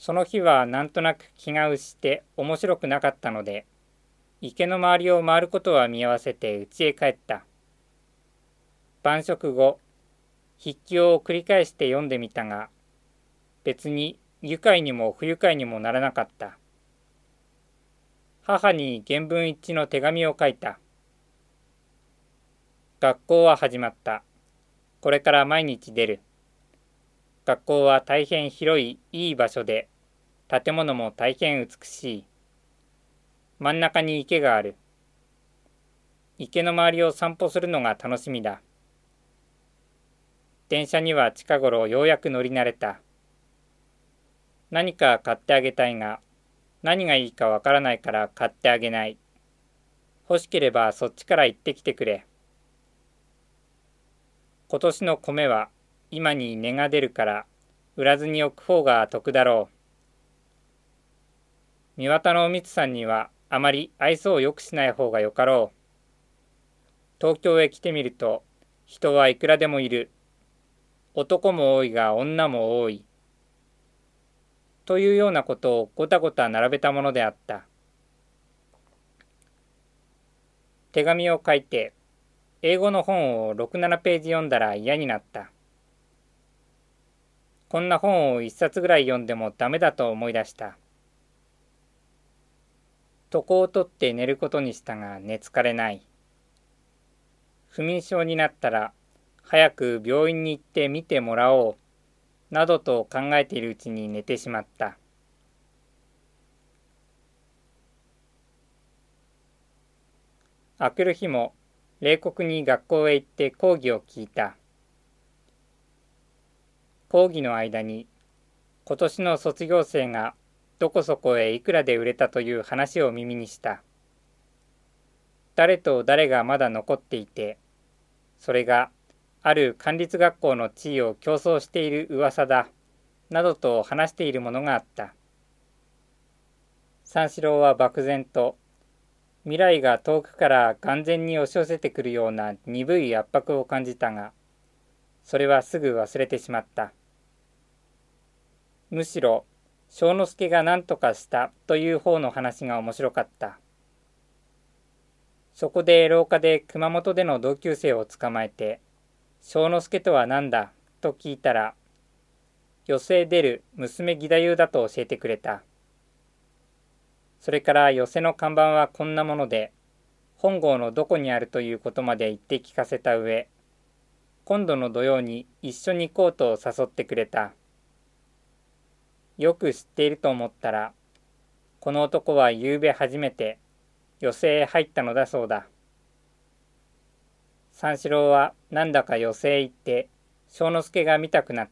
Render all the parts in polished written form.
その日はなんとなく気がうして面白くなかったので、池の周りを回ることは見合わせて家へ帰った。晩食後、筆記を繰り返して読んでみたが、別に愉快にも不愉快にもならなかった。母に原文一致の手紙を書いた。学校は始まった。これから毎日出る。学校は大変広いいい場所で、建物も大変美しい。真ん中に池がある。池の周りを散歩するのが楽しみだ。電車には近頃ようやく乗り慣れた。何か買ってあげたいが、何がいいかわからないから買ってあげない。欲しければそっちから行ってきてくれ。今年の米は今に値が出るから売らずに置く方が得だろう。三綿のおみつさんにはあまり愛想をよくしない方がよかろう。東京へ来てみると人はいくらでもいる。男も多いが女も多い。というようなことをごたごた並べたものであった。手紙を書いて英語の本を6、7ページ読んだら嫌になった。こんな本を1冊ぐらい読んでもダメだと思い出した。床を取って寝ることにしたが寝つかれない。不眠症になったら早く病院に行って見てもらおうなどと考えているうちに寝てしまった。明くる日も冷酷に学校へ行って講義を聞いた。講義の間に今年の卒業生がどこそこへいくらで売れたという話を耳にした。誰と誰がまだ残っていて、それがある官立学校の地位を競争している噂だなどと話しているものがあった。三四郎は漠然と未来が遠くから眼前に押し寄せてくるような鈍い圧迫を感じたが、それはすぐ忘れてしまった。むしろ正之助が何とかしたという方の話が面白かった。そこで廊下で熊本での同級生を捕まえて、正之助とは何だと聞いたら、寄席へ出る娘義太夫だと教えてくれた。それから寄席の看板はこんなもので、本郷のどこにあるということまで言って聞かせた上、今度の土曜に一緒に行こうと誘ってくれた。よく知っていると思ったら、この男はゆうべ初めて寄席へ入ったのだそうだ。三四郎はなんだか寄席へ行って、正之助が見たくなった。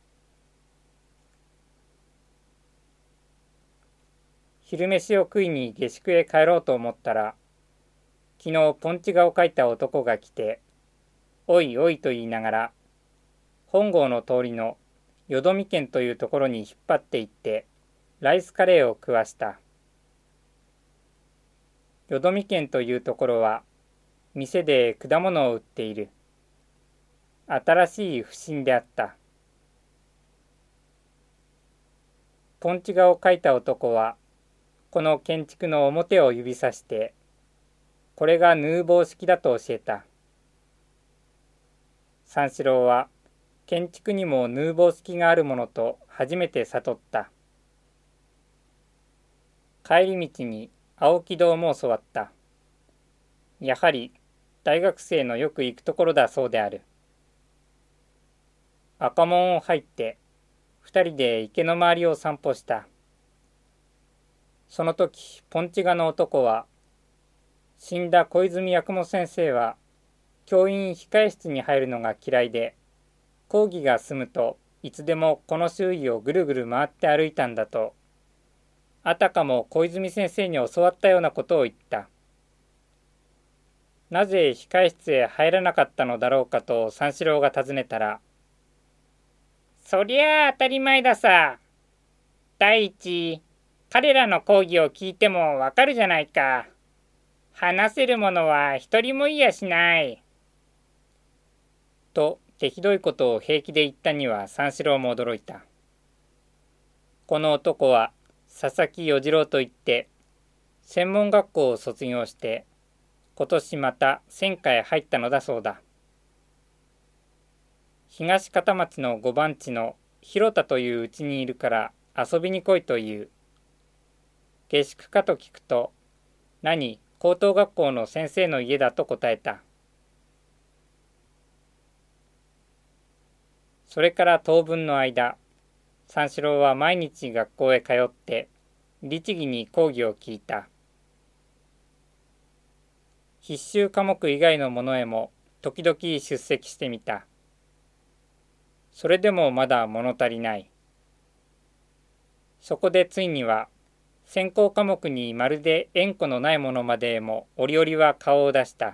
昼飯を食いに下宿へ帰ろうと思ったら、昨日ポンチ画を描いた男が来て、おいおいと言いながら、本郷の通りのよどみ軒というところに引っ張って行って、ライスカレーを食わした。よどみ軒というところは、店で果物を売っている。新しい不審であった。ポンチ画を描いた男は、この建築の表を指さして、これがヌーボー式だと教えた。三四郎は、建築にもヌーボー式があるものと初めて悟った。帰り道に青木堂も教わった。やはり大学生のよく行くところだそうである。赤門を入って二人で池の周りを散歩した。その時ポンチ画の男は、死んだ小泉八雲先生は教員控室に入るのが嫌いで、講義が済むといつでもこの周囲をぐるぐる回って歩いたんだと、あたかも小泉先生に教わったようなことを言った。なぜ控室へ入らなかったのだろうかと三四郎が尋ねたら、そりゃあ当たり前ださ。第一、彼らの講義を聞いてもわかるじゃないか。話せるものは一人もいやしない。と手ひどいことを平気で言ったには三四郎も驚いた。 この男は佐々木与次郎といって、専門学校を卒業して、今年また戦火へ入ったのだそうだ。東片町の5番地の広田といううちにいるから遊びに来いという。下宿かと聞くと、何、高等学校の先生の家だと答えた。それから当分の間、三四郎は毎日学校へ通って律儀に講義を聞いた。必修科目以外のものへも時々出席してみた。それでもまだ物足りない。そこでついには専攻科目にまるで縁故のないものまでも折々は顔を出した。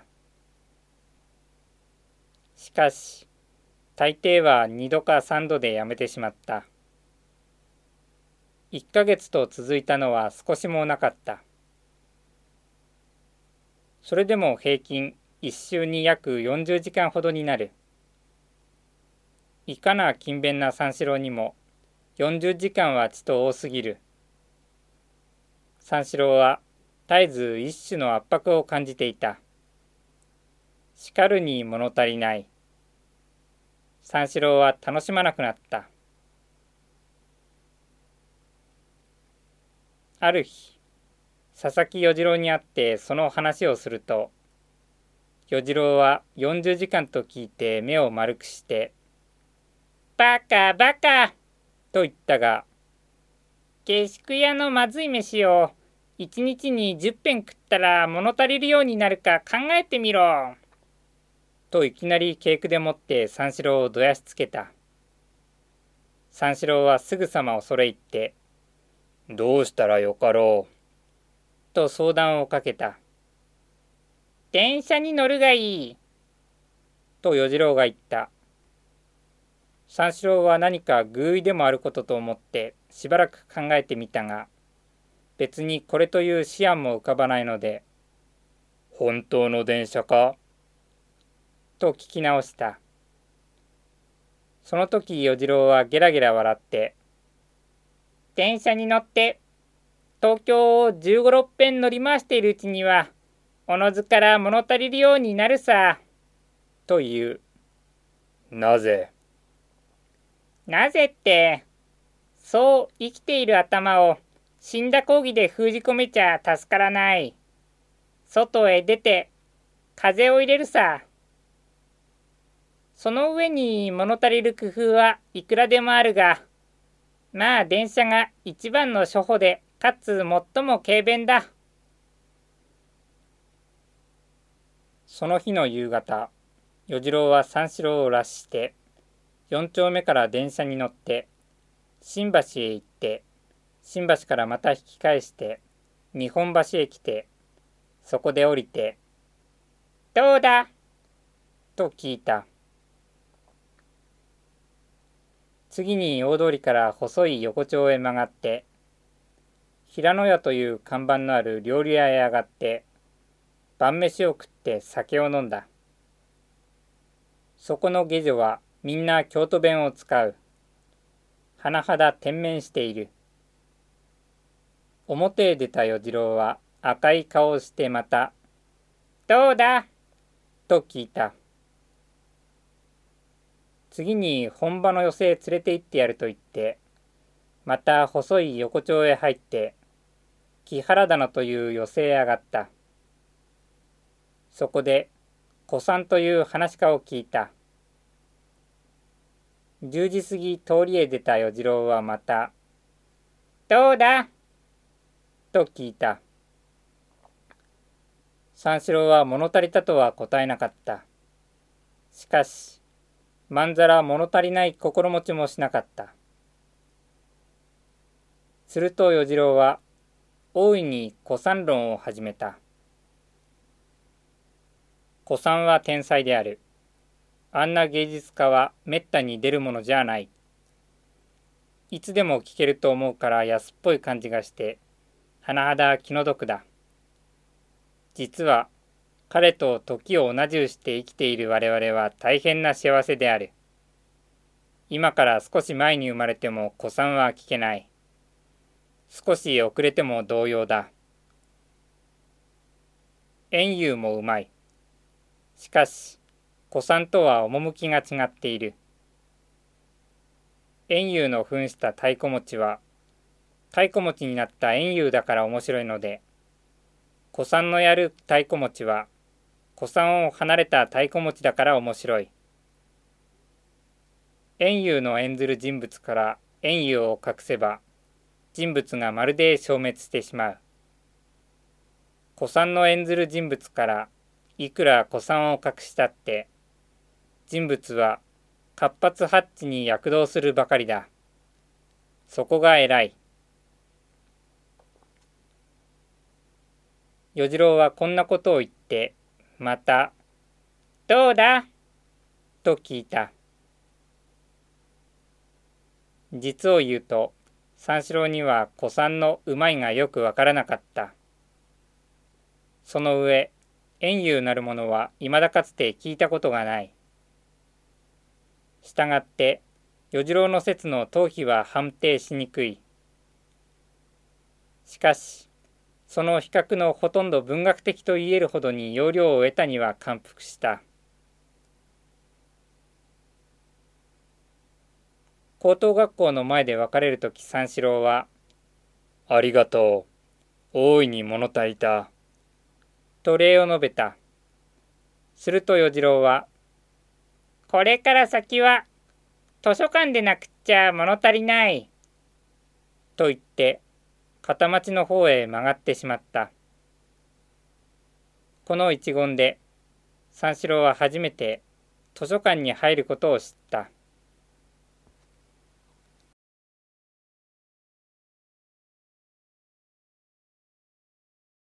しかし大抵は2度か3度でやめてしまった。1ヶ月と続いたのは少しもなかった。それでも平均1週に約40時間ほどになる。いかな勤勉な三四郎にも40時間はちと多すぎる。三四郎は絶えず一種の圧迫を感じていた。しかるに物足りない。三四郎は楽しまなくなった。ある日、佐々木与次郎に会ってその話をすると、与次郎は40時間と聞いて目を丸くして、バカバカと言ったが、下宿屋のまずい飯を1日に10遍食ったら物足りるようになるか考えてみろ。といきなり稽古でもって三四郎をどやしつけた。三四郎はすぐさま恐れ入って、どうしたらよかろう。と相談をかけた。電車に乗るがいい。と与次郎が言った。三四郎は何か偶意でもあることと思ってしばらく考えてみたが、別にこれという思案も浮かばないので、本当の電車かと聞き直した。その時与次郎はゲラゲラ笑って、電車に乗って東京を15、6遍乗り回しているうちにはおのずから物足りるようになるさ。という。なぜって、そう生きている頭を死んだ講義で封じ込めちゃ助からない。外へ出て風を入れるさ。その上に物足りる工夫はいくらでもあるが、まあ電車が一番の初歩で、かつ最も軽便だ。その日の夕方、与次郎は三四郎を拉致して4丁目から電車に乗って新橋へ行って、新橋からまた引き返して日本橋へ来て、そこで降りて、どうだと聞いた。次に大通りから細い横丁へ曲がって、平野屋という看板のある料理屋へ上がって、晩飯を食って酒を飲んだ。そこの下女はみんな京都弁を使う。甚だ天面している。表へ出た与次郎は赤い顔をしてまた、どうだと聞いた。次に本場の寄席へ連れて行ってやると言って、また細い横丁へ入って、木原棚という寄席へ上がった。そこで小さんという話し家を聞いた。10時過ぎ通りへ出た与次郎はまた、どうだと聞いた。三四郎は物足りたとは答えなかった。しかし、まんざら物足りない心持ちもしなかった。すると与次郎は、大いに古参論を始めた。古参は天才である。あんな芸術家はめったに出るものじゃない。いつでも聞けると思うから安っぽい感じがして、甚だ気の毒だ。実は彼と時を同じゅうして生きている我々は大変な幸せである。今から少し前に生まれても古参は聞けない。 少し遅れても同様だ。遠遊もうまい。しかし、古参とは趣が違っている。遠遊の扮した太鼓持ちは、太鼓持ちになった遠遊だから面白いので、古参のやる太鼓持ちは、古参を離れた太鼓持ちだから面白い。遠遊の演ずる人物から遠遊を隠せば、人物がまるで消滅してしまう。古参の演ずる人物からいくら古参を隠したって、人物は活発発致に躍動するばかりだ。そこが偉い。与次郎はこんなことを言って、また、どうだと聞いた。実を言うと、三四郎には古参のうまいがよくわからなかった。その上、遠遊なるものはいまだかつて聞いたことがない。したがって、与次郎の説の当否は判定しにくい。しかし、その比較のほとんど文学的と言えるほどに要領を得たには感服した。高等学校の前で別れるとき三四郎は、ありがとう。大いに物足りた。と礼を述べた。すると与次郎は、これから先は図書館でなくっちゃ物足りない。と言って、片町の方へ曲がってしまった。この一言で、三四郎は初めて図書館に入ることを知った。